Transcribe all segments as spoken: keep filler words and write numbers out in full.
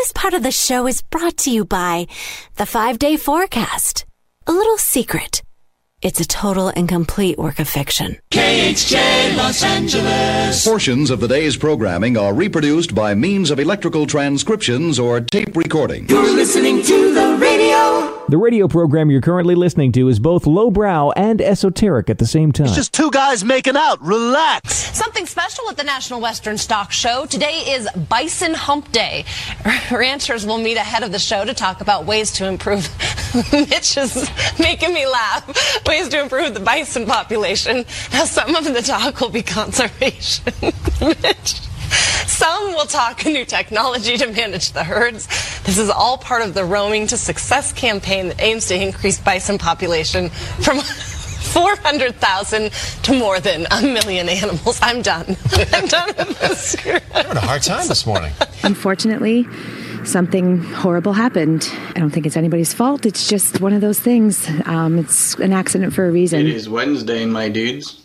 This part of the show is brought to you by the five-day forecast. A little secret. It's a total and complete work of fiction. K H J Los Angeles. Portions of the day's programming are reproduced by means of electrical transcriptions or tape recording. You're listening to the radio. The radio program you're currently listening to is both lowbrow and esoteric at the same time. It's just two guys making out. Relax. Something special at the National Western Stock Show. Today is Bison Hump Day. Ranchers will meet ahead of the show to talk about ways to improve. Mitch is making me laugh. Ways to improve the bison population. Now, some of the talk will be conservation. Mitch. Some will talk new technology to manage the herds. This is all part of the Roaming to Success campaign that aims to increase bison population from four hundred thousand to more than a million animals. I'm done. I'm done with this. You're having a hard time this morning. Unfortunately, something horrible happened. I don't think it's anybody's fault. It's just one of those things. Um, it's an accident for a reason. It is Wednesday, my dudes.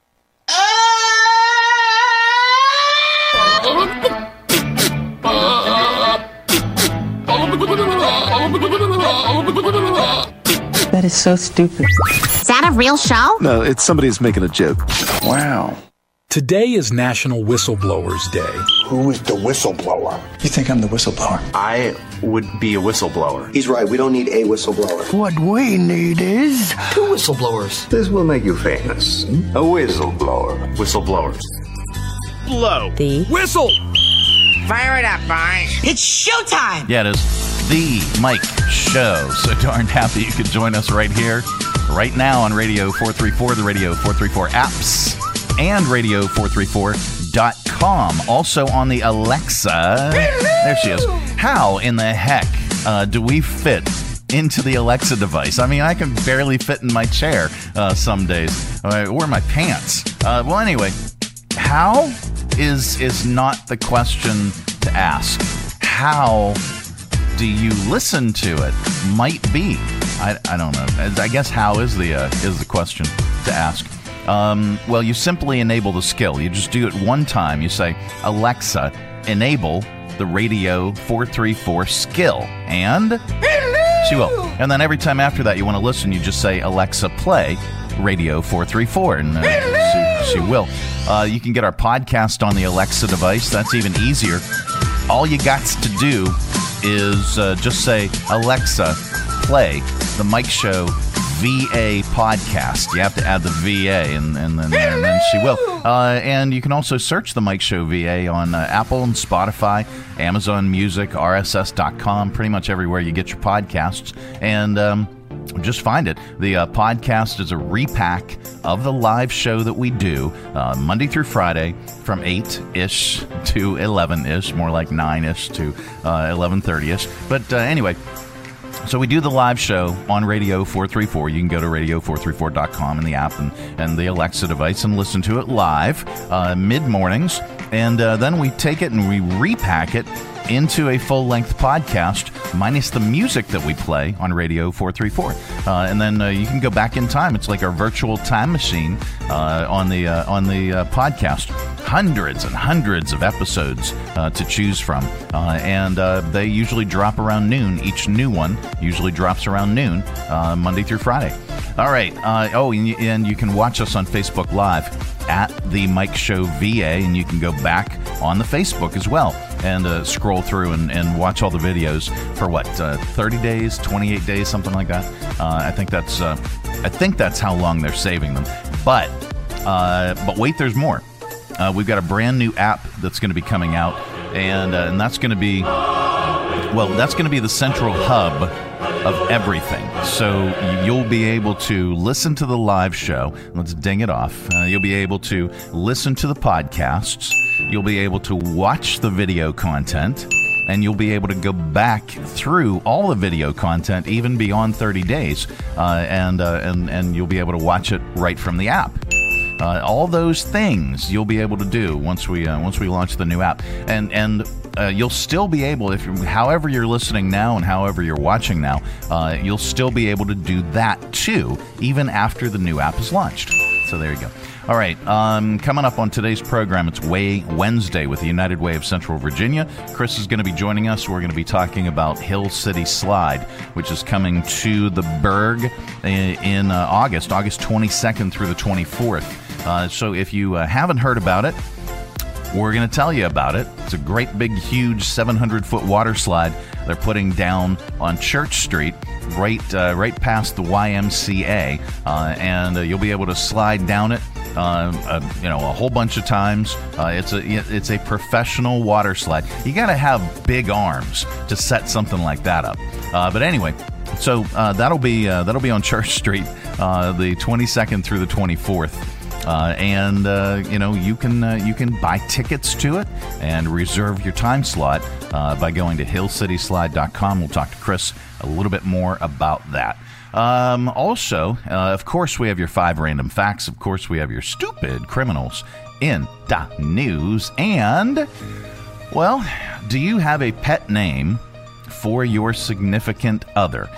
That is so stupid. Is that a real show? No, it's somebody's making a joke. Wow. Today is National Whistleblowers Day. Who is the whistleblower? You think I'm the whistleblower? I would be a whistleblower. He's right. We don't need a whistleblower. What we need is two whistleblowers. This will make you famous. A whistleblower. Whistleblowers. Blow. The whistle. Fire it up, boys. It's showtime. Yeah, it is the Mike Show. So darn happy you could join us right here, right now on Radio four thirty-four, the Radio four thirty-four apps, and radio four thirty-four dot com. Also on the Alexa. There she is. How in the heck uh, do we fit into the Alexa device? I mean, I can barely fit in my chair uh, some days, uh, or my pants. Uh, well, anyway, how is is not the question to ask. How do you listen to it? Might be. I, I don't know. I guess how is the uh, is the question to ask. Um, well, you simply enable the skill. You just do it one time. You say, Alexa, enable the Radio four thirty-four skill. And she will. And then every time after that you want to listen, you just say, Alexa, play Radio four thirty-four. And uh, she, she will. Uh, you can get our podcast on the Alexa device. That's even easier. All you got to do is uh, just say, Alexa, play the Mike Show V A podcast. You have to add the V A, and, and, then, and then she will. Uh, and you can also search the Mike Show V A on uh, Apple and Spotify, Amazon Music, R S S dot com, pretty much everywhere you get your podcasts. And um, just find it. The uh, podcast is a repack of the live show that we do uh, Monday through Friday from eight-ish to eleven-ish, more like nine-ish to uh, eleven thirty-ish. But uh, anyway, so we do the live show on Radio four thirty-four. You can go to radio four thirty-four dot com in the app and, and the Alexa device and listen to it live uh, mid-mornings. And uh, then we take it and we repack it into a full-length podcast, minus the music that we play on Radio four thirty-four. Uh, and then uh, you can go back in time. It's like our virtual time machine uh, on the uh, on the uh, podcast. Hundreds and hundreds of episodes uh, to choose from. Uh, and uh, they usually drop around noon. Each new one usually drops around noon, uh, Monday through Friday. All right. Uh, oh, and you, and you can watch us on Facebook Live at the Mike Show V A, and you can go back on the Facebook as well and uh, scroll through and, and watch all the videos for what uh, thirty days, twenty-eight days, something like that. Uh, I think that's uh, I think that's how long they're saving them. But uh, but wait, there's more. Uh, we've got a brand new app that's going to be coming out, and uh, and that's going to be well, that's going to be the central hub of everything. So you'll be able to listen to the live show. Let's ding it off. Uh, you'll be able to listen to the podcasts. You'll be able to watch the video content. And you'll be able to go back through all the video content, even beyond thirty days. Uh, and, uh, and, and you'll be able to watch it right from the app. Uh, all those things you'll be able to do once we uh, once we launch the new app, and and uh, you'll still be able, if however you're listening now and however you're watching now, uh, you'll still be able to do that too, even after the new app is launched. So there you go. All right, um, coming up on today's program, it's Way Wednesday with the United Way of Central Virginia. Chris is going to be joining us. We're going to be talking about Hill City Slide, which is coming to the Berg in, in uh, August, August twenty-second through the twenty-fourth. Uh, so if you uh, haven't heard about it, we're going to tell you about it. It's a great big, huge seven hundred foot water slide they're putting down on Church Street, right uh, right past the Y M C A, uh, and uh, you'll be able to slide down it, uh, uh, you know, a whole bunch of times. Uh, it's a it's a professional water slide. You got to have big arms to set something like that up. Uh, but anyway, so uh, that'll be uh, that'll be on Church Street, uh, the twenty-second through the twenty-fourth. Uh, and uh, you know you can uh, you can buy tickets to it and reserve your time slot uh, by going to hill city slide dot com. We'll talk to Chris a little bit more about that. Um, also, uh, of course, we have your five random facts. Of course, we have your stupid criminals in the news. And, well, do you have a pet name for your significant other?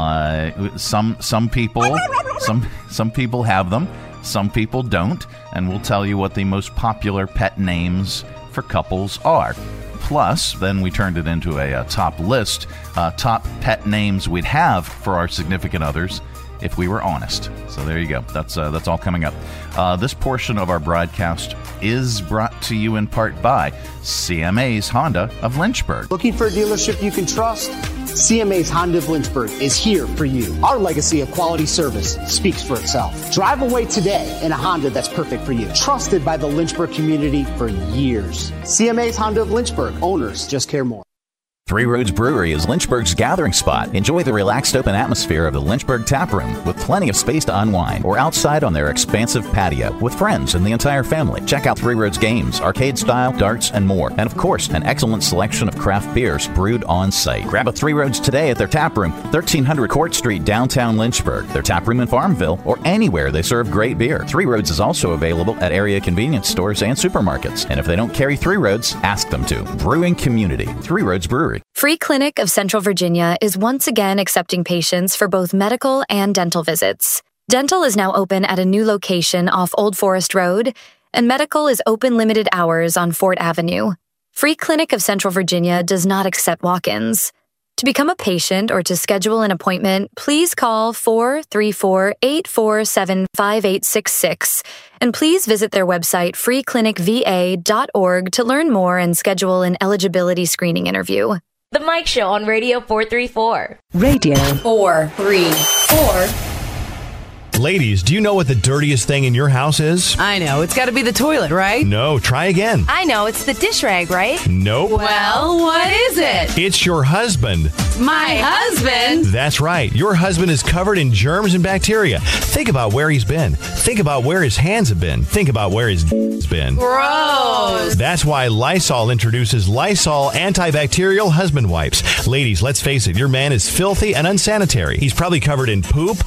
Uh, some some people some some people have them. Some people don't, and we'll tell you what the most popular pet names for couples are. Plus, then we turned it into a, a top list, uh, top pet names we'd have for our significant others if we were honest. So there you go. That's uh, that's all coming up. Uh, this portion of our broadcast is brought to you in part by C M A's Honda of Lynchburg. Looking for a dealership you can trust? C M A's Honda of Lynchburg is here for you. Our legacy of quality service speaks for itself. Drive away today in a Honda that's perfect for you. Trusted by the Lynchburg community for years. C M A's Honda of Lynchburg. Owners just care more. Three Roads Brewery is Lynchburg's gathering spot. Enjoy the relaxed open atmosphere of the Lynchburg Tap Room with plenty of space to unwind, or outside on their expansive patio with friends and the entire family. Check out Three Roads games, arcade style, darts, and more. And of course, an excellent selection of craft beers brewed on site. Grab a Three Roads today at their tap room, thirteen hundred Court Street, downtown Lynchburg. Their tap room in Farmville, or anywhere they serve great beer. Three Roads is also available at area convenience stores and supermarkets. And if they don't carry Three Roads, ask them to. Brewing community. Three Roads Brewery. Free Clinic of Central Virginia is once again accepting patients for both medical and dental visits. Dental is now open at a new location off Old Forest Road, and medical is open limited hours on Fort Avenue. Free Clinic of Central Virginia does not accept walk-ins. To become a patient or to schedule an appointment, please call four three four, eight four seven, five eight six six, and please visit their website free clinic v a dot org to learn more and schedule an eligibility screening interview. The Mike Show on Radio four thirty-four. Radio four thirty-four. Ladies, do you know what the dirtiest thing in your house is? I know. It's got to be the toilet, right? No, try again. I know. It's the dish rag, right? Nope. Well, what is it? It's your husband. My husband? That's right. Your husband is covered in germs and bacteria. Think about where he's been. Think about where his hands have been. Think about where his d***'s been. Gross. That's why Lysol introduces Lysol antibacterial husband wipes. Ladies, let's face it. Your man is filthy and unsanitary. He's probably covered in poop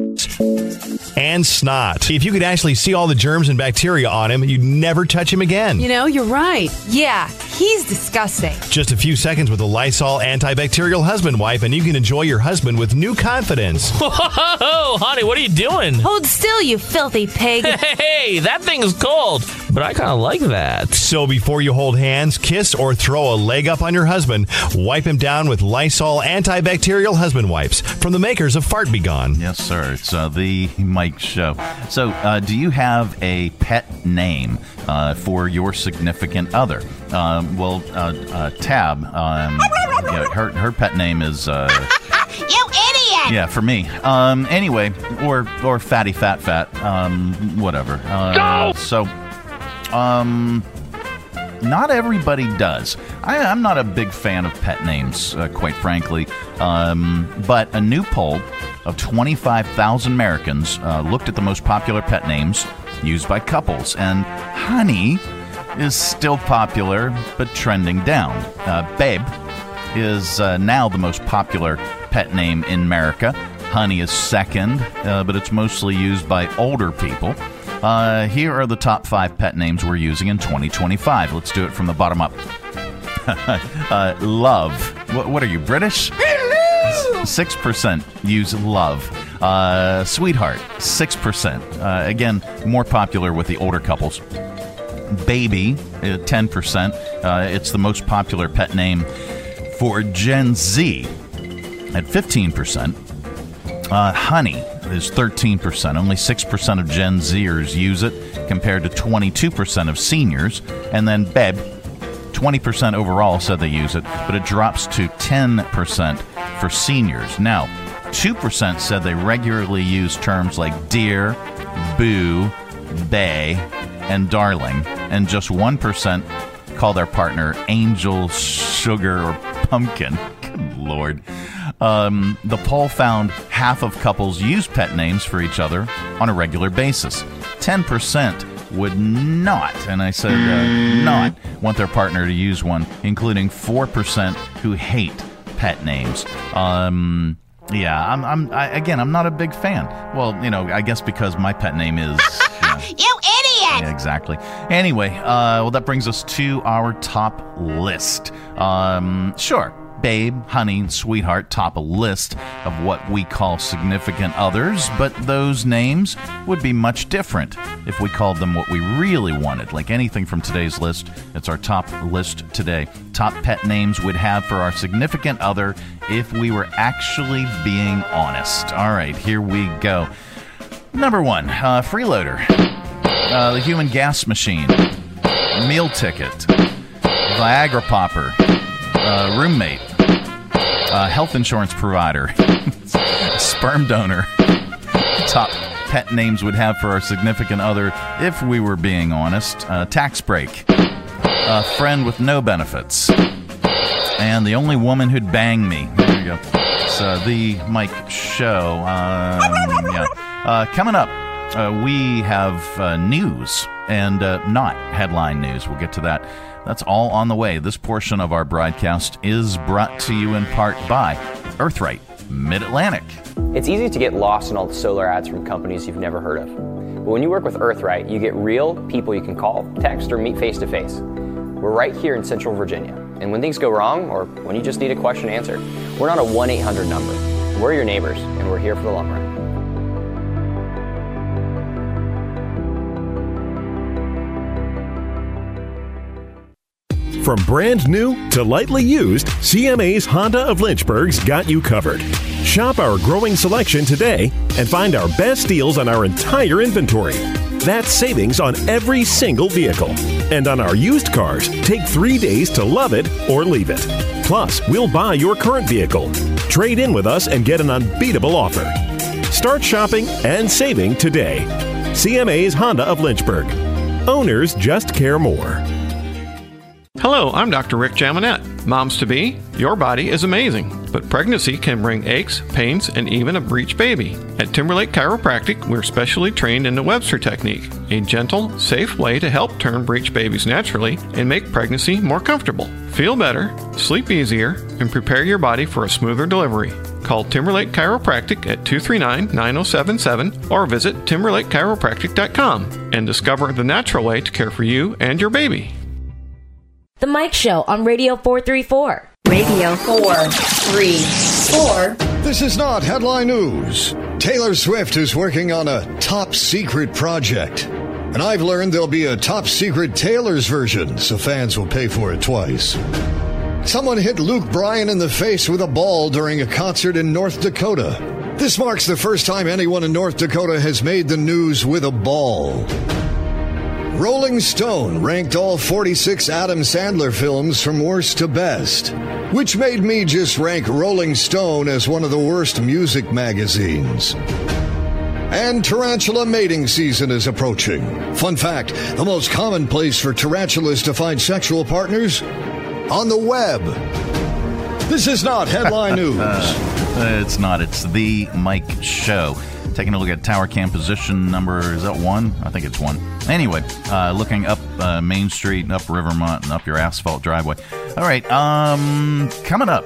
and snot. If you could actually see all the germs and bacteria on him, you'd never touch him again. You know, you're right. Yeah, he's disgusting. Just a few seconds with the Lysol antibacterial husband wipe, and you can enjoy your husband with new confidence. Whoa, honey, what are you doing? Hold still, you filthy pig. Hey, that thing is cold, but I kind of like that. So before you hold hands, kiss, or throw a leg up on your husband, wipe him down with Lysol antibacterial husband wipes from the makers of Fart Be Gone. Yes, sir. It's uh, the Mike Show. So, uh, do you have a pet name uh, for your significant other? Um, well, uh, uh, Tab, um, yeah, her her pet name is. Uh, you idiot! Yeah, for me. Um, anyway, or or Fatty Fat Fat, um, whatever. Uh, so, um. Not everybody does. I, I'm not a big fan of pet names, uh, quite frankly. Um, but a new poll of twenty-five thousand Americans uh, looked at the most popular pet names used by couples. And Honey is still popular, but trending down. Uh, Babe is uh, now the most popular pet name in America. Honey is second, uh, but it's mostly used by older people. Uh, here are the top five pet names we're using in twenty twenty-five. Let's do it from the bottom up. uh, love. What, what are you, British? Hello! six percent use love. Uh, Sweetheart, six percent. Uh, again, more popular with the older couples. Baby, uh, ten percent. Uh, it's the most popular pet name for Gen Z at fifteen percent. Uh, honey is thirteen percent. Only six percent of Gen Zers use it compared to twenty-two percent of seniors. And then babe, twenty percent overall said they use it, but it drops to ten percent for seniors. Now, two percent said they regularly use terms like dear, boo, bae, and darling, and just one percent call their partner angel, sugar, or pumpkin. Good Lord. Um, the poll found half of couples use pet names for each other on a regular basis. ten percent would not, and I said uh, not, want their partner to use one, including four percent who hate pet names. Um... Yeah, I'm. I'm. I, again, I'm not a big fan. Well, you know, I guess because my pet name is. You know, you idiot! Yeah, exactly. Anyway, uh, well, that brings us to our top list. Um, sure, babe, honey, sweetheart, top a list of what we call significant others, but those names would be much different if we called them what we really wanted. Like anything from today's list, it's our top list today. Top pet names we'd have for our significant other if we were actually being honest. All right, here we go. Number one, uh, freeloader, uh, the human gas machine, meal ticket, Viagra popper, uh, roommate, uh, health insurance provider, sperm donor. Top pet names would have for our significant other if we were being honest. Uh, tax break, a friend with no benefits, and the only woman who'd bang me. There you go. It's uh, the Mike Show. Um, yeah. Uh, coming up, uh, we have uh, news and uh, not headline news. We'll get to that. That's all on the way. This portion of our broadcast is brought to you in part by Earthright Mid-Atlantic. It's easy to get lost in all the solar ads from companies you've never heard of. But when you work with Earthright, you get real people you can call, text, or meet face-to-face. We're right here in Central Virginia. And when things go wrong, or when you just need a question answered, we're not a one eight hundred number. We're your neighbors, and we're here for the long run. From brand new to lightly used, C M A's Honda of Lynchburg's got you covered. Shop our growing selection today and find our best deals on our entire inventory. That's savings on every single vehicle. And on our used cars, take three days to love it or leave it. Plus, we'll buy your current vehicle. Trade in with us and get an unbeatable offer. Start shopping and saving today. C M A's Honda of Lynchburg. Owners just care more. Hello, I'm Doctor Rick Jaminet. Moms-to-be, your body is amazing, but pregnancy can bring aches, pains, and even a breech baby. At Timberlake Chiropractic, we're specially trained in the Webster Technique, a gentle, safe way to help turn breech babies naturally and make pregnancy more comfortable. Feel better, sleep easier, and prepare your body for a smoother delivery. Call Timberlake Chiropractic at two three nine, nine oh seven seven or visit timberlake chiropractic dot com and discover the natural way to care for you and your baby. The Mike Show on Radio four thirty-four. Radio four thirty-four. This is not headline news. Taylor Swift is working on a top secret project. And I've learned there'll be a top secret Taylor's version, so fans will pay for it twice. Someone hit Luke Bryan in the face with a ball during a concert in North Dakota. This marks the first time anyone in North Dakota has made the news with a ball. Rolling Stone ranked all forty-six Adam Sandler films from worst to best, which made me just rank Rolling Stone as one of the worst music magazines. And tarantula mating season is approaching. Fun fact, the most common place for tarantulas to find sexual partners? On the web. This is not headline news. uh, it's not. It's the Mike Show. Taking a look at tower cam position number, is that one? I think it's one. Anyway, uh, looking up uh, Main Street, up Rivermont, and up your asphalt driveway. All right, um, coming up,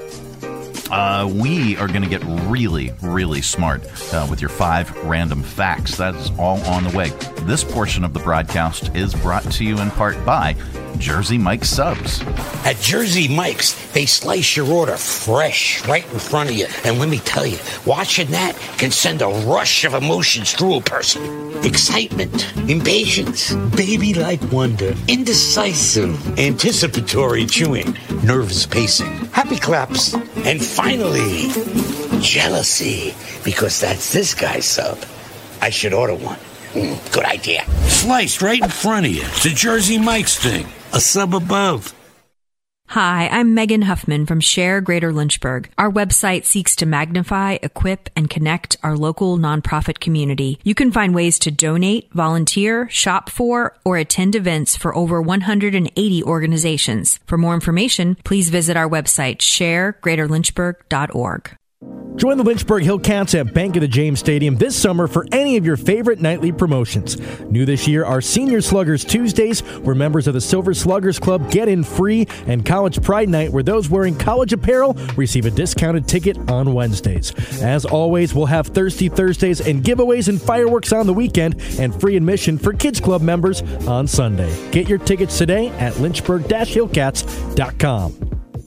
uh, we are going to get really, really smart uh, with your five random facts. That is all on the way. This portion of the broadcast is brought to you in part by Jersey Mike's subs. At Jersey Mike's, they slice your order fresh right in front of you. And let me tell you, watching that can send a rush of emotions through a person. Excitement, impatience, baby-like wonder, indecisive, anticipatory chewing, nervous pacing, happy claps, and finally, jealousy, because that's this guy's sub. I should order one. Mm, good idea. Sliced right in front of you. It's a Jersey Mike's thing. A sub above. Hi, I'm Megan Huffman from Share Greater Lynchburg. Our website seeks to magnify, equip, and connect our local nonprofit community. You can find ways to donate, volunteer, shop for, or attend events for over one hundred eighty organizations. For more information, please visit our website, share greater lynchburg dot org. Join the Lynchburg Hillcats at Bank of the James Stadium this summer for any of your favorite nightly promotions. New this year are Senior Sluggers Tuesdays, where members of the Silver Sluggers Club get in free, and College Pride Night, where those wearing college apparel receive a discounted ticket on Wednesdays. As always, we'll have Thirsty Thursdays and giveaways and fireworks on the weekend, and free admission for Kids Club members on Sunday. Get your tickets today at lynchburg dash hillcats dot com.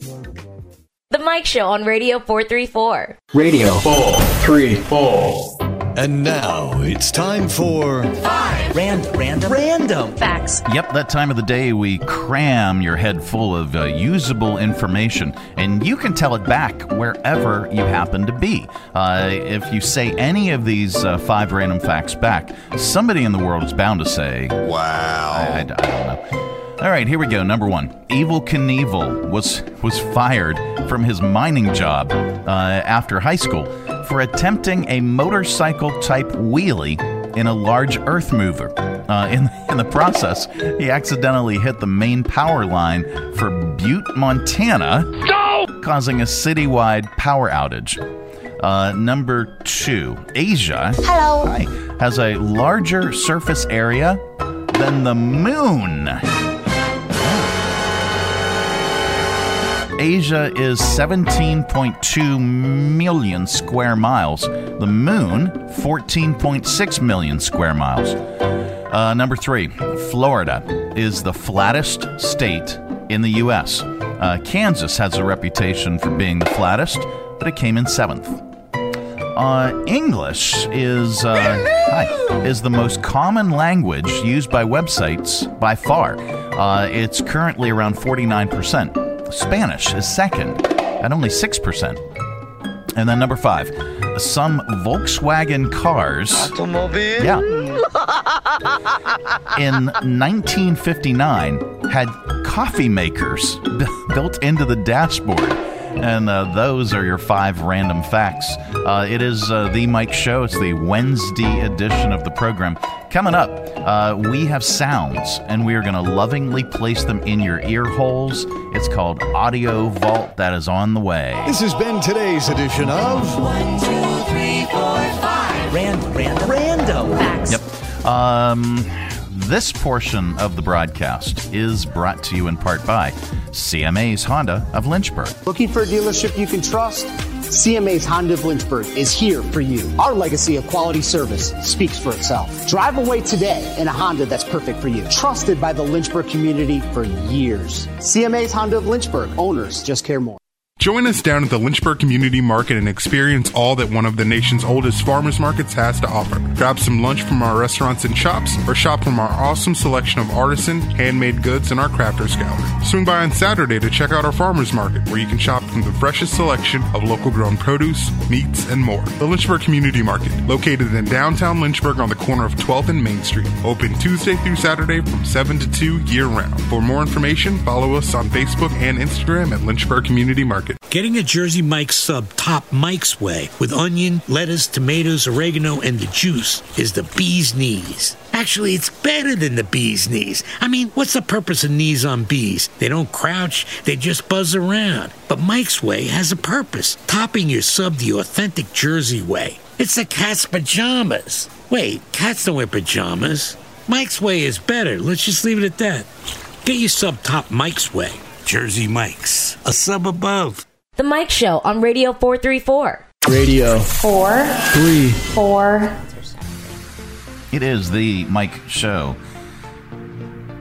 The Mike Show on Radio four thirty-four. Radio four thirty-four. And now it's time for Five Random Random Random Facts. Yep, that time of the day we cram your head full of uh, usable information, and you can tell it back wherever you happen to be. Uh, if you say any of these uh, five random facts back, somebody in the world is bound to say, wow. I, I, I don't know. All right, here we go. Number one, Evel Knievel was was fired from his mining job uh, after high school for attempting a motorcycle-type wheelie in a large earth mover. Uh, in, in the process, he accidentally hit the main power line for Butte, Montana, no! causing a citywide power outage. Uh, number two, Asia Hello. Hi, has a larger surface area than the moon. Asia is seventeen point two million square miles. The moon, fourteen point six million square miles. Uh, number three, Florida is the flattest state in the U S Uh, Kansas has a reputation for being the flattest, but it came in seventh. Uh, English is uh, hi, is the most common language used by websites by far. Uh, it's currently around forty-nine percent. Spanish is second at only six percent. And then number five, some Volkswagen cars Automobile. Yeah, in nineteen fifty-nine had coffee makers b- built into the dashboard. And uh, those are your five random facts. Uh, it is uh, The Mike Show. It's the Wednesday edition of the program. Coming up, uh, we have sounds, and we are going to lovingly place them in your ear holes. It's called Audio Vault. That is on the way. This has been today's edition of One, two, three, four, five. Random, random, random facts. Yep. Um, this portion of the broadcast is brought to you in part by C M A's Honda of Lynchburg. Looking for a dealership you can trust? C M A's Honda of Lynchburg is here for you. Our legacy of quality service speaks for itself. Drive away today in a Honda that's perfect for you. Trusted by the Lynchburg community for years. C M A's Honda of Lynchburg. Owners just care more. Join us down at the Lynchburg Community Market and experience all that one of the nation's oldest farmers markets has to offer. Grab some lunch from our restaurants and shops, or shop from our awesome selection of artisan, handmade goods in our crafters gallery. Swing by on Saturday to check out our farmers market, where you can shop from the freshest selection of local grown produce, meats, and more. The Lynchburg Community Market, located in downtown Lynchburg on the corner of twelfth and Main Street. Open Tuesday through Saturday from seven to two year round. For more information, follow us on Facebook and Instagram at Lynchburg Community Market. Getting a Jersey Mike's sub top Mike's way with onion, lettuce, tomatoes, oregano, and the juice is the bee's knees. Actually, it's better than the bee's knees. I mean, what's the purpose of knees on bees? They don't crouch, they just buzz around. But Mike's Way has a purpose, topping your sub the authentic Jersey way. It's the cat's pajamas. Wait, cats don't wear pajamas. Mike's Way is better. Let's just leave it at that. Get your sub top Mike's Way. Jersey Mike's, a sub above. The Mike Show on Radio four thirty-four. Radio four three four. It is the Mike Show.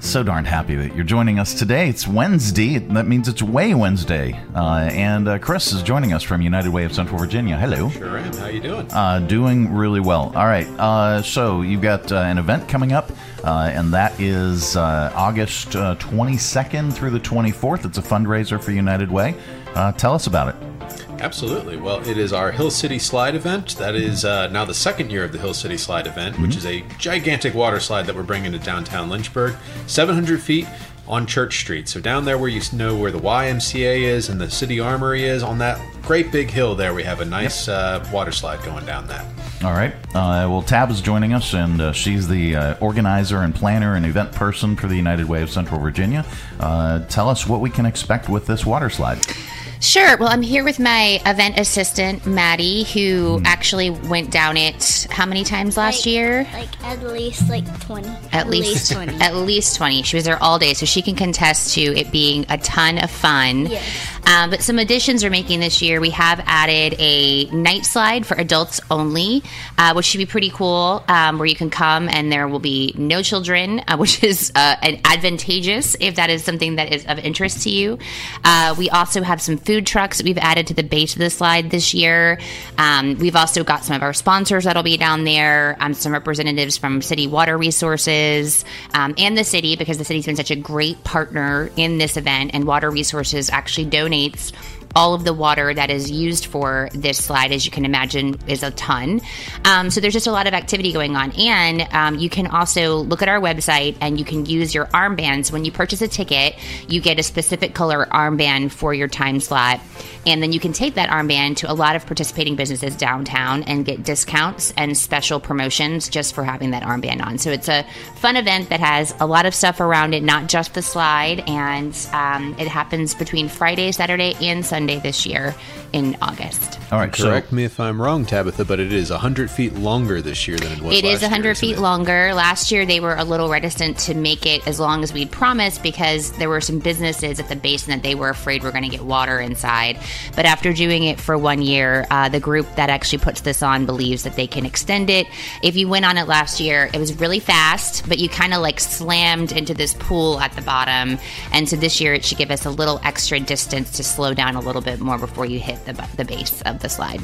So darn happy that you're joining us today. It's Wednesday. That means it's Way Wednesday. Uh, and uh, Chris is joining us from United Way of Central Virginia. Hello. Sure am. How you doing? Uh, doing really well. All right. Uh, so you've got uh, an event coming up, uh, and that is uh, August uh, twenty-second through the twenty-fourth. It's a fundraiser for United Way. Uh, tell us about it. Absolutely. Well, it is our Hill City Slide event. That is uh, now the second year of the Hill City Slide event, mm-hmm. which is a gigantic water slide that we're bringing to downtown Lynchburg. seven hundred feet on Church Street. So down there where you know where the Y M C A is and the City Armory is, on that great big hill there, we have a nice yep. uh, water slide going down that. All right. Uh, well, Tab is joining us, and uh, she's the uh, organizer and planner and event person for the United Way of Central Virginia. Uh, tell us what we can expect with this water slide. Sure. Well, I'm here with my event assistant, Maddie, who mm. actually went down it how many times last like, year? Like at least like twenty. At, at least, least twenty. At least twenty. She was there all day, so she can contest to it being a ton of fun. Yes. Um, but some additions we're making this year. We have added a night slide for adults only, uh, which should be pretty cool, um, where you can come and there will be no children, uh, which is uh, an advantageous if that is something that is of interest to you. Uh, we also have some food trucks that we've added to the base of the slide this year. Um, we've also got some of our sponsors that'll be down there, um, some representatives from City Water Resources um, and the city, because the city's been such a great partner in this event, and Water Resources actually donates all of the water that is used for this slide, as you can imagine, is a ton. Um, so there's just a lot of activity going on. And um, you can also look at our website and you can use your armbands. When you purchase a ticket, you get a specific color armband for your time slot. And then you can take that armband to a lot of participating businesses downtown and get discounts and special promotions just for having that armband on. So it's a fun event that has a lot of stuff around it, not just the slide. And um, it happens between Friday, Saturday, and Sunday this year in August. All right. Correct so, me if I'm wrong, Tabitha, but it is one hundred feet longer this year than it was It last is one hundred year, feet it? longer. Last year, they were a little reticent to make it as long as we'd promised because there were some businesses at the basin that they were afraid were going to get water inside. But after doing it for one year, uh, the group that actually puts this on believes that they can extend it. If you went on it last year, it was really fast, but you kind of like slammed into this pool at the bottom. And so this year, it should give us a little extra distance to slow down a little bit more before you hit the, the base of the slide.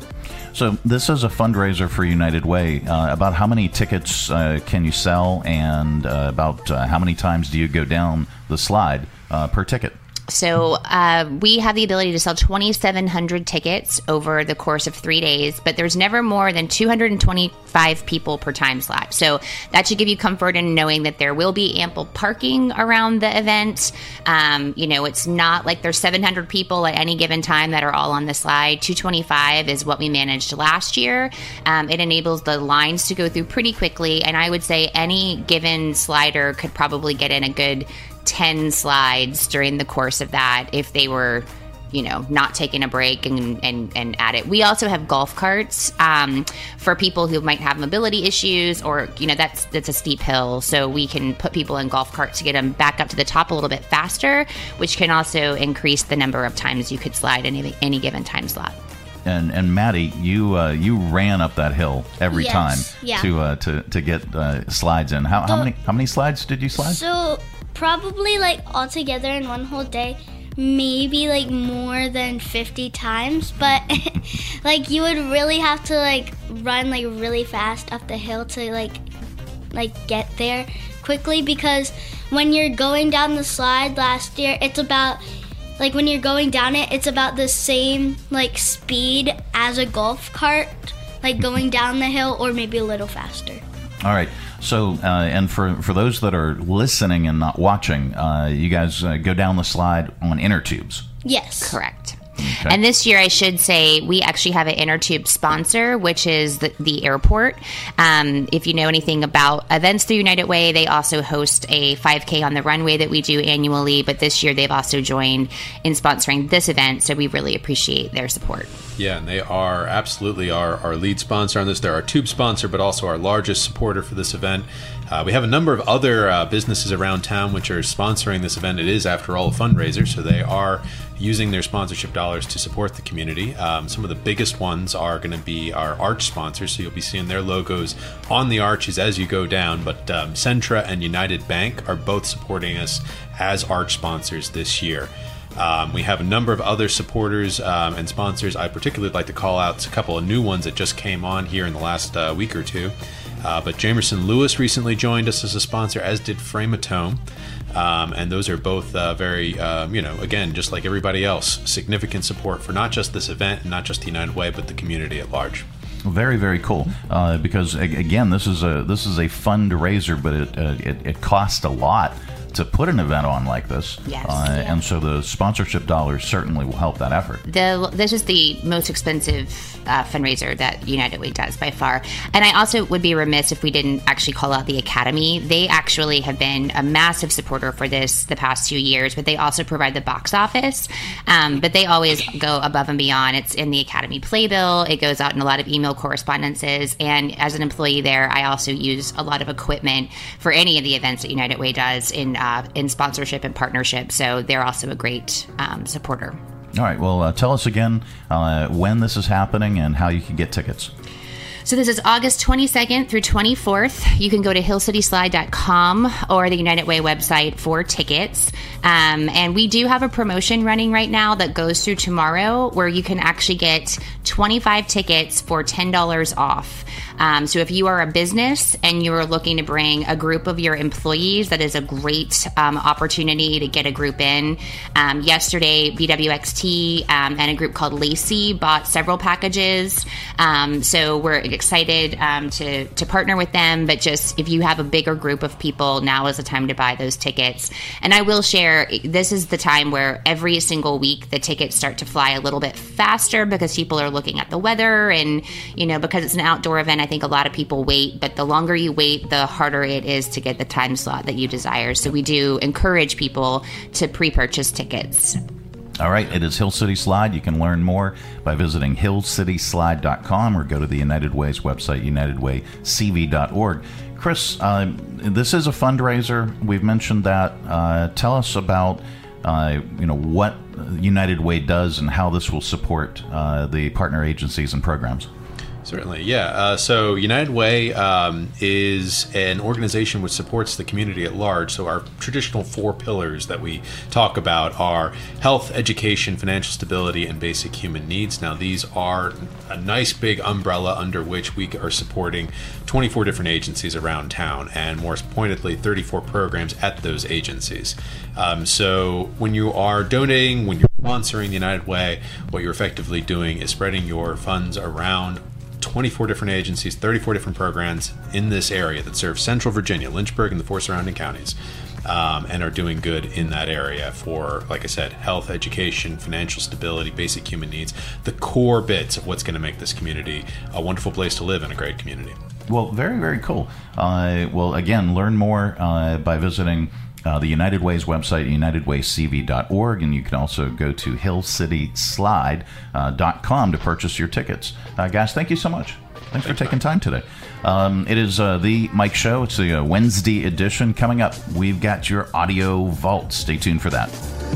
So this is a fundraiser for United Way. Uh, about how many tickets uh, can you sell, and uh, about uh, how many times do you go down the slide uh, per ticket? So uh, we have the ability to sell twenty-seven hundred tickets over the course of three days, but there's never more than two hundred twenty-five people per time slot. So that should give you comfort in knowing that there will be ample parking around the event. Um, you know, it's not like there's seven hundred people at any given time that are all on the slide. two twenty-five is what we managed last year. Um, it enables the lines to go through pretty quickly, and I would say any given slider could probably get in a good ten slides during the course of that if they were, you know, not taking a break and, and, and at it. We also have golf carts um, for people who might have mobility issues, or, you know, that's that's a steep hill. So we can put people in golf carts to get them back up to the top a little bit faster, which can also increase the number of times you could slide in any, any given time slot. And and Maddie, you uh, you ran up that hill every yes, time yeah. to uh, to to get uh, slides in. How, how many how many slides did you slide? So probably like all together in one whole day, maybe like more than fifty times. But like you would really have to like run like really fast up the hill to like like get there quickly, because when you're going down the slide last year, it's about like when you're going down it, it's about the same like speed as a golf cart, like going down the hill, or maybe a little faster. All right. So, uh, and for, for those that are listening and not watching, uh, you guys uh, go down the slide on inner tubes. Yes. Correct. Okay. And this year, I should say, we actually have an inner tube sponsor, which is the, the airport. Um, if you know anything about events through United Way, they also host a five K on the runway that we do annually. But this year, they've also joined in sponsoring this event. So we really appreciate their support. Yeah, and they are absolutely our, our lead sponsor on this. They're our tube sponsor, but also our largest supporter for this event. Uh, we have a number of other uh, businesses around town which are sponsoring this event. It is, after all, a fundraiser, so they are using their sponsorship dollars to support the community. Um, some of the biggest ones are going to be our arch sponsors, so you'll be seeing their logos on the arches as you go down. But um, Centra and United Bank are both supporting us as arch sponsors this year. Um, we have a number of other supporters um, and sponsors. I particularly like to call out a couple of new ones that just came on here in the last uh, week or two. Uh, but Jamerson Lewis recently joined us as a sponsor, as did Framatome. Um, and those are both uh, very, um, you know, again, just like everybody else, significant support for not just this event and not just the United Way, but the community at large. Very, very cool. Uh, because again, this is a this is a fundraiser, but it uh, it, it costs a lot to put an event on like this. Yes. Uh, Yeah. And so the sponsorship dollars certainly will help that effort. The, this is the most expensive uh, fundraiser that United Way does by far. And I also would be remiss if we didn't actually call out the Academy. They actually have been a massive supporter for this the past few years, but they also provide the box office. Um, but they always go above and beyond. It's in the Academy playbill. It goes out in a lot of email correspondences. And as an employee there, I also use a lot of equipment for any of the events that United Way does in uh, in sponsorship and partnership. So they're also a great um, supporter. All right. Well, uh, tell us again uh, when this is happening and how you can get tickets. So this is August twenty-second through twenty-fourth. You can go to hill city slide dot com or the United Way website for tickets. Um, and we do have a promotion running right now that goes through tomorrow where you can actually get twenty-five tickets for ten dollars off. Um, so if you are a business and you are looking to bring a group of your employees, that is a great um, opportunity to get a group in. Um, yesterday, B W X T um, and a group called Lacey bought several packages. Um, so we're excited um, to, to partner with them. But just if you have a bigger group of people, now is the time to buy those tickets. And I will share, this is the time where every single week the tickets start to fly a little bit faster because people are looking at the weather. And, you know, because it's an outdoor event, I think a lot of people wait, but the longer you wait, the harder it is to get the time slot that you desire. So we do encourage people to pre-purchase tickets. All right, it is Hill City Slide. You can learn more by visiting hill city slide dot com or go to the United Way's website, united way c v dot org. Chris, uh, this is a fundraiser. We've mentioned that. Uh, tell us about uh, you know what United Way does and how this will support uh, the partner agencies and programs. Certainly, yeah. Uh, so United Way um, is an organization which supports the community at large. So our traditional four pillars that we talk about are health, education, financial stability, and basic human needs. Now, these are a nice big umbrella under which we are supporting twenty-four different agencies around town, and more pointedly, thirty-four programs at those agencies. Um, so when you are donating, when you're sponsoring the United Way, what you're effectively doing is spreading your funds around twenty-four different agencies, thirty-four different programs in this area that serve Central Virginia, Lynchburg, and the four surrounding counties, um, and are doing good in that area for, like I said, health, education, financial stability, basic human needs, the core bits of what's going to make this community a wonderful place to live and a great community. Well, very, very cool. Uh, well, again, learn more uh, by visiting Uh, the United Way's website, united way c v dot org, and you can also go to hill city slide dot com to purchase your tickets. Uh, guys, thank you so much. Thanks, Thanks for taking time today. Um, it is uh, the Mike Show. It's the uh, Wednesday edition. Coming up, we've got your audio vault. Stay tuned for that.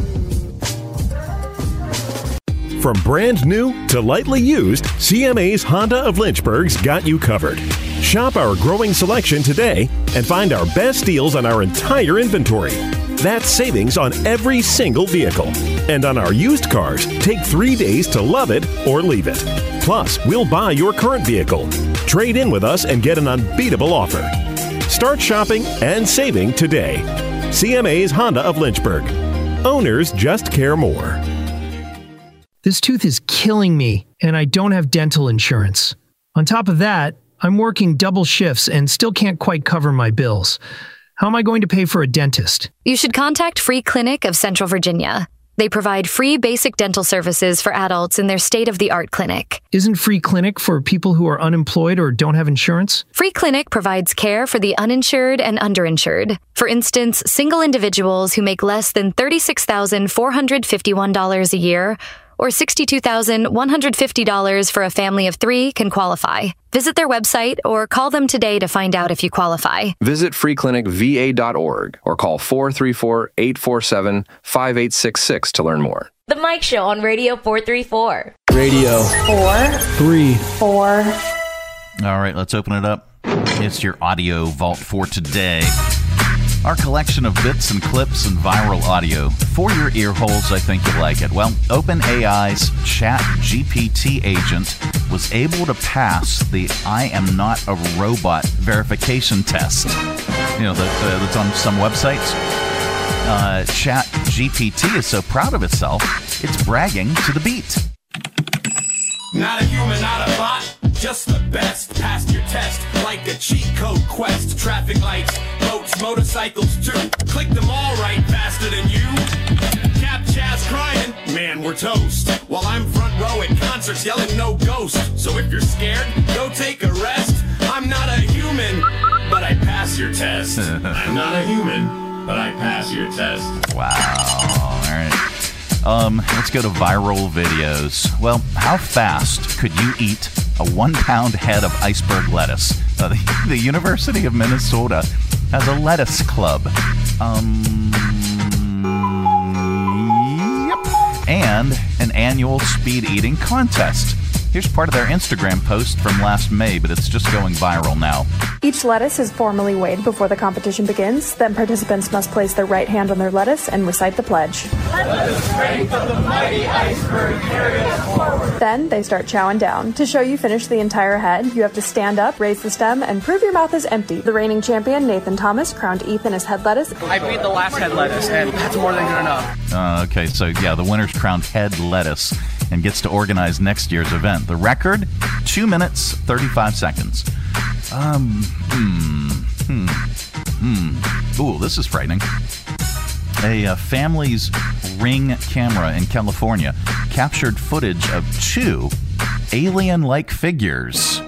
From brand new to lightly used, C M A's Honda of Lynchburg's got you covered. Shop our growing selection today and find our best deals on our entire inventory. That's savings on every single vehicle. And on our used cars, take three days to love it or leave it. Plus, we'll buy your current vehicle. Trade in with us and get an unbeatable offer. Start shopping and saving today. C M A's Honda of Lynchburg. Owners just care more. This tooth is killing me, and I don't have dental insurance. On top of that, I'm working double shifts and still can't quite cover my bills. How am I going to pay for a dentist? You should contact Free Clinic of Central Virginia. They provide free basic dental services for adults in their state-of-the-art clinic. Isn't Free Clinic for people who are unemployed or don't have insurance? Free Clinic provides care for the uninsured and underinsured. For instance, single individuals who make less than thirty-six thousand four hundred fifty-one dollars a year or sixty-two thousand one hundred fifty dollars for a family of three can qualify. Visit their website or call them today to find out if you qualify. Visit free clinic v a dot org or call four three four, eight four seven, five eight six six to learn more. The Mike Show on Radio four thirty-four. Radio. Four. Three. Four. All right, let's open it up. It's your audio vault for today. Our collection of bits and clips and viral audio for your ear holes. I think you'll like it. Well, OpenAI's Chat G P T agent was able to pass the I am not a robot verification test. You know, that, uh, that's on some websites. Uh, Chat G P T is so proud of itself, it's bragging to the beat. Not a human, not a bot, just the best. Passed your test like a cheat code quest. Traffic lights, boats, motorcycles too. Click them all right faster than you. Cap Chaz crying, man, we're toast. While I'm front row at concerts yelling no ghost. So if you're scared, go take a rest. I'm not a human, but I pass your test. I'm not a human, but I pass your test. Wow. All right. Um, let's go to viral videos. Well, how fast could you eat a one-pound head of iceberg lettuce? Uh, the, the University of Minnesota has a lettuce club. Um, yep. And an annual speed eating contest. Here's part of their Instagram post from last May, but it's just going viral now. Each lettuce is formally weighed before the competition begins. Then participants must place their right hand on their lettuce and recite the pledge. Let the strength of the mighty iceberg carry us forward. Then they start chowing down. To show you finished the entire head, you have to stand up, raise the stem, and prove your mouth is empty. The reigning champion, Nathan Thomas, crowned Ethan as head lettuce. I beat the last head lettuce, and that's more than good enough. Uh, okay, so yeah, the winner's crowned head lettuce and gets to organize next year's event. The record, two minutes, thirty-five seconds. Um, hmm, hmm, hmm. Ooh, this is frightening. A uh, family's Ring camera in California captured footage of two alien-like figures.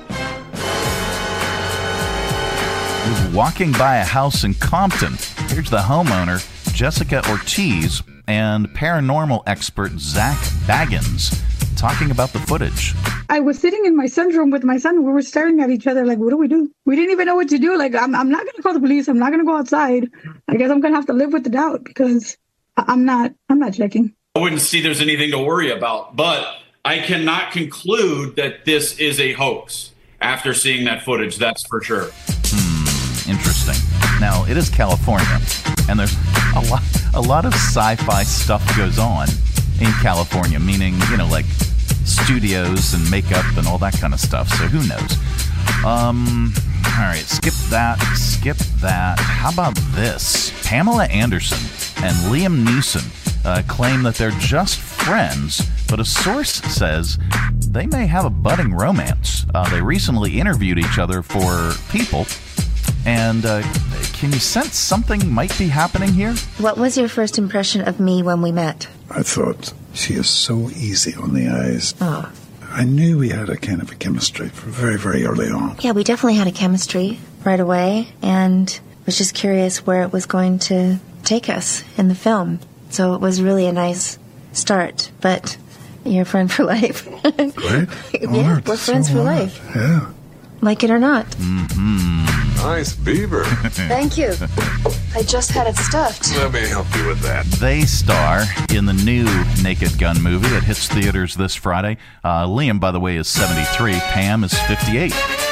He was walking by a house in Compton. Here's the homeowner, Jessica Ortiz, and paranormal expert Zach Baggins talking about the footage. I was sitting in my son's room with my son. We were staring at each other like, what do we do? We didn't even know what to do. Like, I'm, I'm not going to call the police. I'm not going to go outside. I guess I'm going to have to live with the doubt because I'm not, I'm not checking. I wouldn't see there's anything to worry about, but I cannot conclude that this is a hoax after seeing that footage. That's for sure. Hmm, interesting. Now, it is California, and there's a lot, a lot of sci-fi stuff goes on in California, meaning, you know, like studios and makeup and all that kind of stuff. So who knows? Um, all right, skip that, skip that. How about this? Pamela Anderson and Liam Neeson uh, claim that they're just friends, but a source says they may have a budding romance. Uh, they recently interviewed each other for People. And uh, can you sense something might be happening here? What was your first impression of me when we met? I thought, she is so easy on the eyes. Oh. I knew we had a kind of a chemistry from very, very early on. Yeah, we definitely had a chemistry right away, and was just curious where it was going to take us in the film. So it was really a nice start, but you're a friend for life. Great. Yeah, we're friends so for honored. life. Yeah. Like it or not. Mm-hmm. Nice beaver. Thank you. I just had it stuffed. Let me help you with that. They star in the new Naked Gun movie that hits theaters this Friday. Uh, Liam, by the way, is seventy-three. Pam is fifty-eight.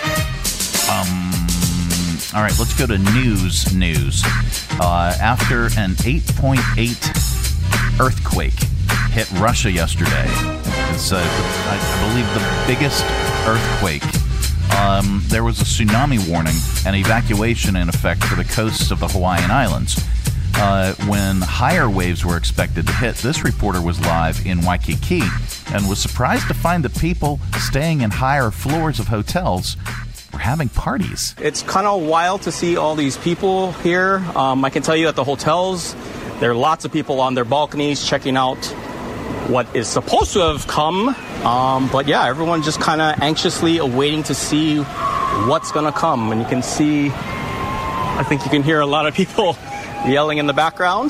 Um, all right, let's go to news news. Uh, after an eight point eight earthquake hit Russia yesterday, it's, uh, I, I believe, the biggest earthquake. Um, there was a tsunami warning and evacuation in effect for the coasts of the Hawaiian Islands. Uh, when higher waves were expected to hit, this reporter was live in Waikiki and was surprised to find that people staying in higher floors of hotels were having parties. It's kind of wild to see all these people here. Um, I can tell you at the hotels, there are lots of people on their balconies checking out what is supposed to have come. Um, but yeah, everyone's just kind of anxiously awaiting to see what's going to come. And you can see, I think you can hear a lot of people yelling in the background.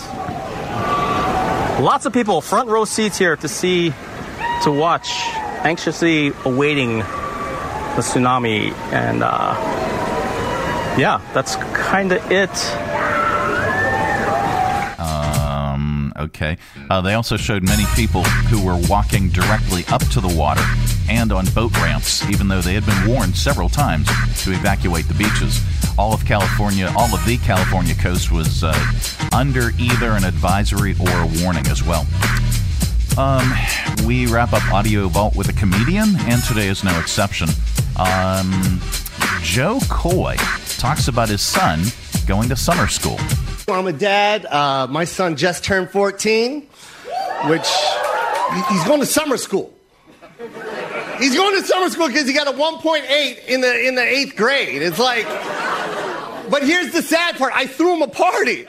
Lots of people, front row seats here to see, to watch, anxiously awaiting the tsunami. And uh, yeah, that's kind of it. Okay. Uh, they also showed many people who were walking directly up to the water and on boat ramps, even though they had been warned several times to evacuate the beaches. All of California, all of the California coast was uh, under either an advisory or a warning as well. Um, we wrap up Audio Vault with a comedian, and today is no exception. Um, Joe Coy talks about his son going to summer school. I'm a dad. Uh, my son just turned fourteen, which he's going to summer school. He's going to summer school because he got a one point eight in the in the eighth grade. It's like, but here's the sad part. I threw him a party.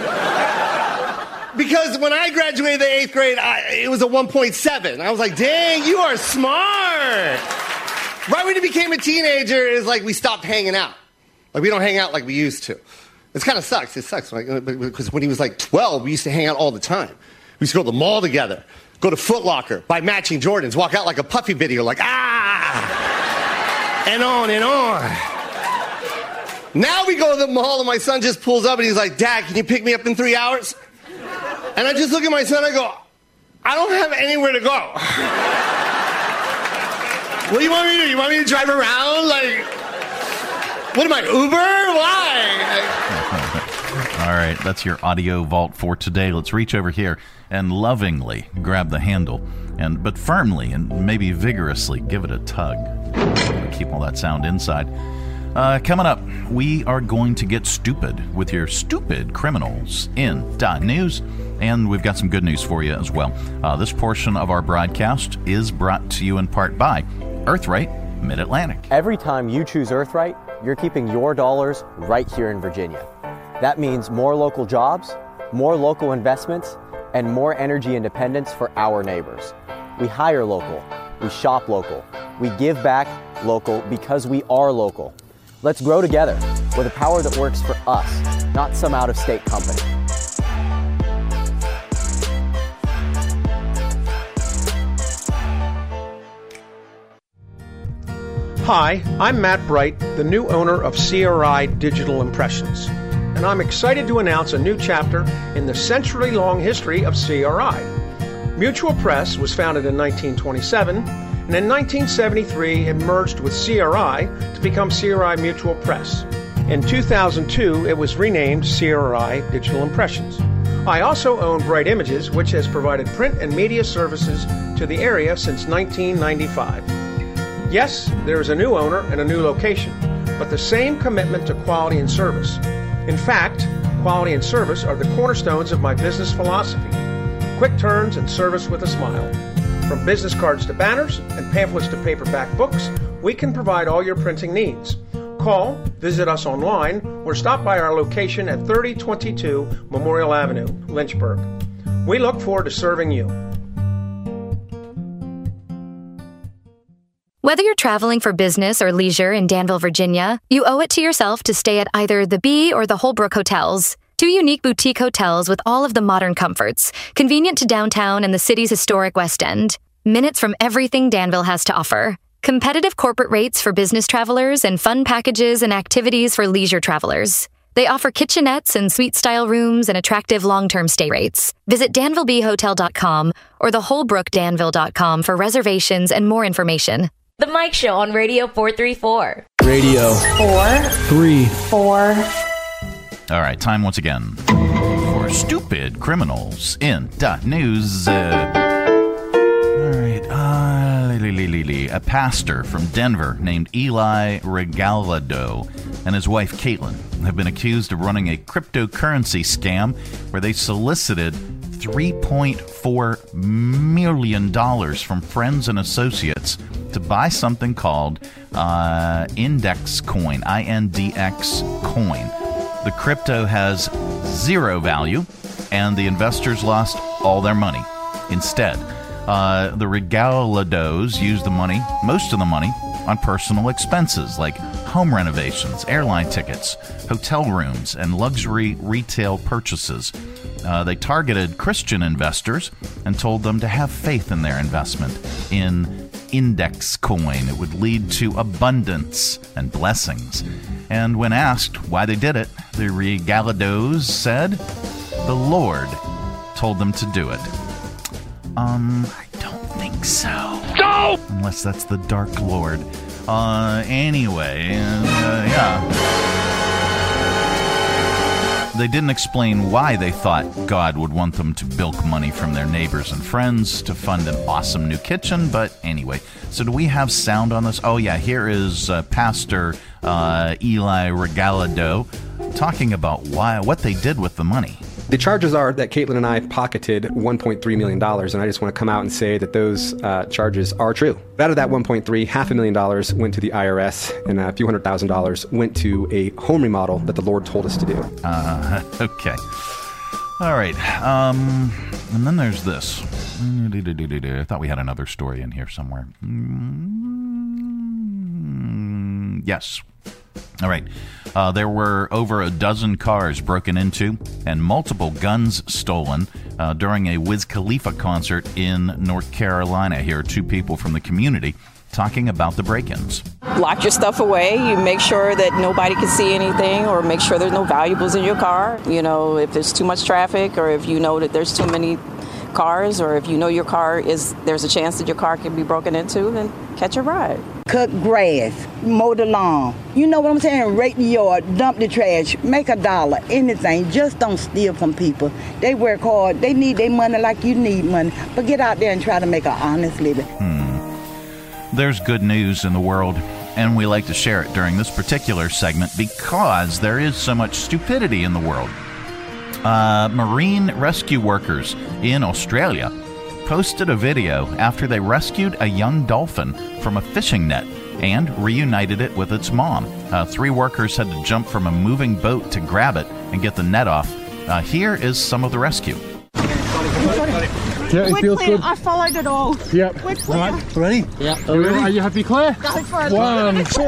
Because when I graduated the eighth grade, I, it was a one point seven. I was like, dang, you are smart. Right when he became a teenager, it's like we stopped hanging out. Like, we don't hang out like we used to. It kind of sucks. It sucks. Like, because when he was like twelve, we used to hang out all the time. We used to go to the mall together, go to Foot Locker, buy matching Jordans, walk out like a Puffy video, like, ah, and on and on. Now we go to the mall, and my son just pulls up, and he's like, Dad, can you pick me up in three hours? And I just look at my son, I go, I don't have anywhere to go. What do you want me to do? You want me to drive around? Like, what am I, Uber? Why? All right, that's your Audio Vault for today. Let's reach over here and lovingly grab the handle, and but firmly and maybe vigorously give it a tug. Keep all that sound inside. Uh, coming up, we are going to get stupid with your stupid criminals in dot news, and we've got some good news for you as well. Uh, this portion of our broadcast is brought to you in part by Earthrite Mid-Atlantic. Every time you choose Earthrite, you're keeping your dollars right here in Virginia. That means more local jobs, more local investments, and more energy independence for our neighbors. We hire local, we shop local, we give back local because we are local. Let's grow together with a power that works for us, not some out-of-state company. Hi, I'm Matt Bright, the new owner of C R I Digital Impressions, and I'm excited to announce a new chapter in the century-long history of C R I. Mutual Press was founded in nineteen twenty-seven, and in nineteen seventy-three it merged with C R I to become C R I Mutual Press. In two thousand two, it was renamed C R I Digital Impressions. I also own Bright Images, which has provided print and media services to the area since nineteen ninety-five. Yes, there is a new owner and a new location, but the same commitment to quality and service. In fact, quality and service are the cornerstones of my business philosophy. Quick turns and service with a smile. From business cards to banners and pamphlets to paperback books, we can provide all your printing needs. Call, visit us online, or stop by our location at thirty twenty-two Memorial Avenue, Lynchburg. We look forward to serving you. Whether you're traveling for business or leisure in Danville, Virginia, you owe it to yourself to stay at either the Bee or the Holbrook Hotels. Two unique boutique hotels with all of the modern comforts, convenient to downtown and the city's historic West End. Minutes from everything Danville has to offer. Competitive corporate rates for business travelers and fun packages and activities for leisure travelers. They offer kitchenettes and suite-style rooms and attractive long-term stay rates. Visit danville bee hotel dot com or the holbrook danville dot com for reservations and more information. The Mike Show on Radio four thirty-four. Radio. Four. Three. Four. All right, time once again for stupid criminals in dot news. Uh, all right, uh, a pastor from Denver named Eli Regalado and his wife Caitlin have been accused of running a cryptocurrency scam where they solicited three point four million dollars from friends and associates to buy something called uh, Index Coin, I N D X Coin. The crypto has zero value, and the investors lost all their money. Instead, uh, the Regalados used the money, most of the money, on personal expenses like home renovations, airline tickets, hotel rooms, and luxury retail purchases. Uh, they targeted Christian investors and told them to have faith in their investment in Index Coin. It would lead to abundance and blessings. And when asked why they did it, the Regalados said, "The Lord told them to do it. Um, I don't think so. No! Unless that's the Dark Lord. Uh, anyway, uh, yeah. They didn't explain why they thought God would want them to bilk money from their neighbors and friends to fund an awesome new kitchen, but anyway. So do we have sound on this? Oh, yeah, here is uh, Pastor uh, Eli Regalado talking about why what they did with the money. The charges are that Caitlin and I pocketed one point three million dollars, and I just want to come out and say that those uh, charges are true. Out of that one point three, half a million dollars went to the I R S, and a few hundred thousand dollars went to a home remodel that the Lord told us to do. Uh, okay. All right. Um, and then there's this. I thought we had another story in here somewhere. Mm, yes. All right. Uh, there were over a dozen cars broken into and multiple guns stolen uh, during a Wiz Khalifa concert in North Carolina. Here are two people from the community talking about the break-ins. Lock your stuff away. You make sure that nobody can see anything, or make sure there's no valuables in your car. You know, if there's too much traffic, or if you know that there's too many cars, or if you know your car is, there's a chance that your car can be broken into, then catch a ride. Cut grass, mow the lawn. You know what I'm saying? Rake the yard, dump the trash, make a dollar, anything. Just don't steal from people. They work hard. They need their money like you need money. But get out there and try to make an honest living. Hmm. There's good news in the world, and we like to share it during this particular segment because there is so much stupidity in the world. Uh, marine rescue workers in Australia posted a video after they rescued a young dolphin from a fishing net and reunited it with its mom. Uh, three workers had to jump from a moving boat to grab it and get the net off. Uh, here is some of the rescue. Yeah, it feels good. I followed it all. Yep. We're clear. All right, ready? Yeah. Are, ready? Are you happy, Claire? Go for it. One, two.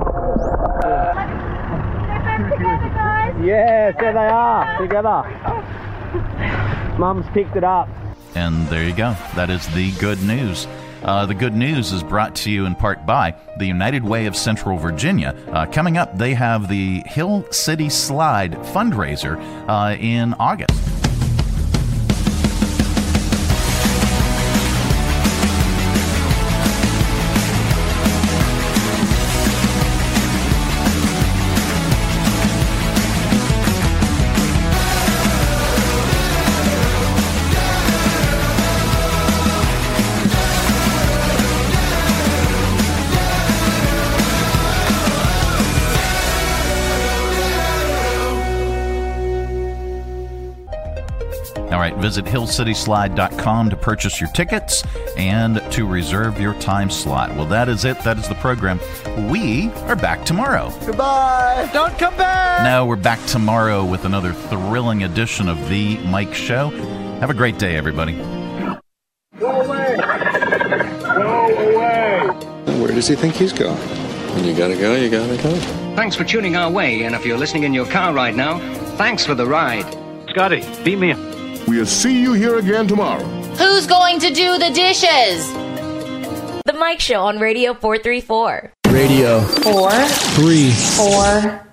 Yes, there they are, together. Mom's picked it up. And there you go. That is the good news. Uh, the good news is brought to you in part by the United Way of Central Virginia. Uh, coming up, they have the Hill City Slide fundraiser uh, in August. All right, visit hill city slide dot com to purchase your tickets and to reserve your time slot. Well, that is it. That is the program. We are back tomorrow. Goodbye. Don't come back. No, we're back tomorrow with another thrilling edition of The Mike Show. Have a great day, everybody. Go away. Go away. Where does he think he's going? When you gotta go, you gotta go. Thanks for tuning our way, and if you're listening in your car right now, thanks for the ride. Scotty, beat me up. We'll see you here again tomorrow. Who's going to do the dishes? The Mike Show on Radio four thirty-four. Radio Four. Three. Four.